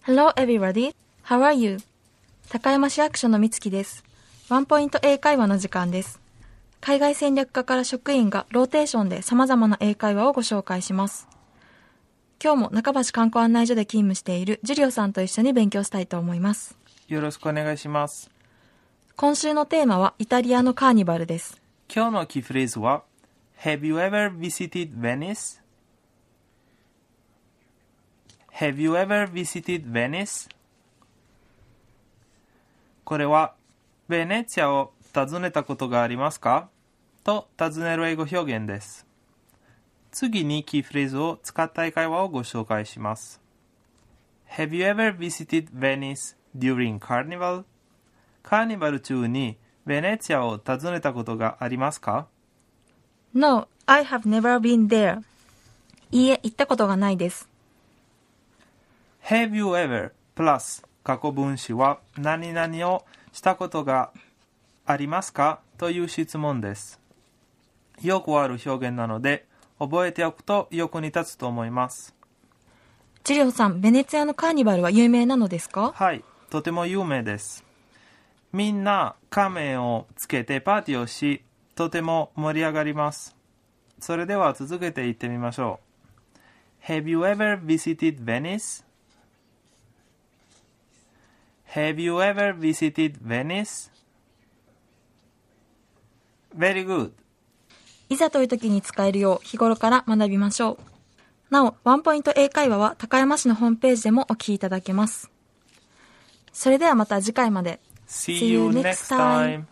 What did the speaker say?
Hello everybody, how are you? 高山市役所の美月です。ワンポイント英会話の時間です。海外戦略課から職員がローテーションで様々な英会話をご紹介します。今日も中橋観光案内所で勤務しているジュリオさんと一緒に勉強したいと思います。 よろしくお願いします。 今週のテーマはイタリアのカーニバルです。 今日のキーフレーズは Have you ever visited Venice? Have you ever visited Venice? これはベネチアを訪ねたことがありますかと尋ねる英語表現です。次にキーフレーズを使った英会話をご紹介します。Have you ever visited Venice during Carnival? カーニバル中にベネチアを訪ねたことがありますか？ No, I have never been there. いいえ、行ったことがないです。 Have you ever プラス過去分詞は何々をしたことがありますかという質問です。よくある表現なので覚えておくと役に立つと思います。 ジュリオさん、ベネツィアのカーニバルは有名なのですか？ はい、とても有名です。みんな仮面をつけてパーティーをし、とても盛り上がります。それでは続けて言ってみましょう。Have you ever visited Venice? Have you ever visited Venice? Very good. いざという時に使えるよう日頃から学びましょう。なお、ワンポイント英会話は高山市のホームページでもお聞きいただけます。それではまた次回まで。 See you next time.